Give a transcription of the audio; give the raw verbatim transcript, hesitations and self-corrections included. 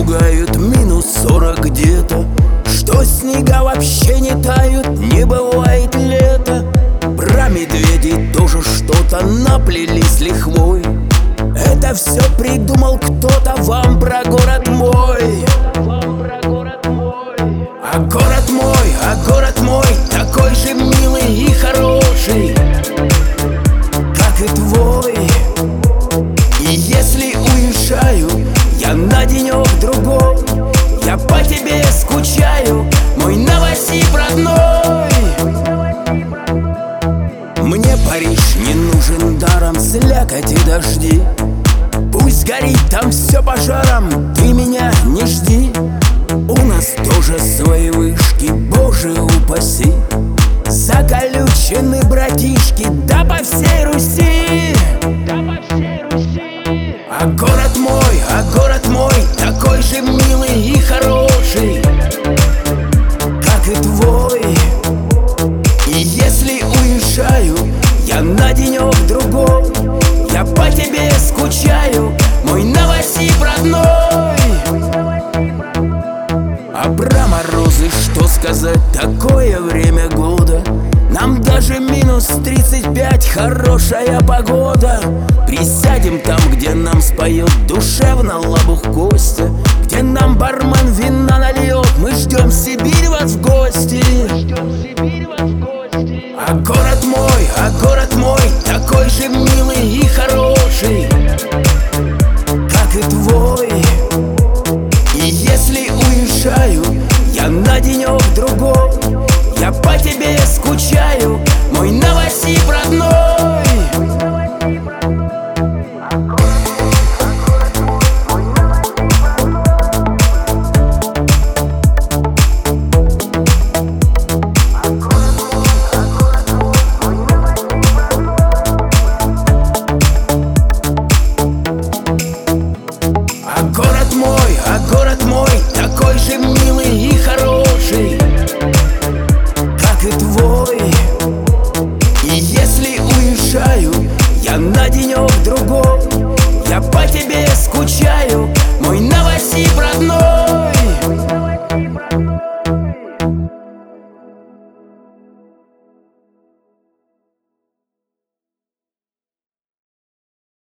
пугают минус сорок где-то, что снега вообще не тают, не бывает лета. Про медведей тоже что-то наплели с лихвой. Это все придумал кто-то вам про город мой. А город мой, а город мой такой же милый и хороший, как и твой. И если уезжаю я на денек-другой, я по тебе скучаю, мой Новосиб родной. Мне Париж не нужен даром, слякоть и дожди. Пусть горит там все пожаром, ты меня не жди. У нас тоже свои вышки, боже упаси. Заколючены братишки, да по всей Руси. А город мой, а город мой такой же милый и хороший, как и твой. И если уезжаю я на денек-другой, я по тебе скучаю, мой Новосиб родной. А про морозы что сказать, такое время года. Нам даже минус тридцать пять хорошая погода. Присядем там, где нам споет душевно лобух Костя, где нам бармен вина нальет, мы ждем Сибирь вас в гости. А город мой, а город мой такой же милый и хороший, как и твой. И если уезжаю я на денек-другой, я по тебе скучаю, мой Новосиб родной. А город мой, а город мой такой же милый и хороший, как и твой. И если уезжаю я на денек-другой, я по тебе скучаю, мой Новосиб родной.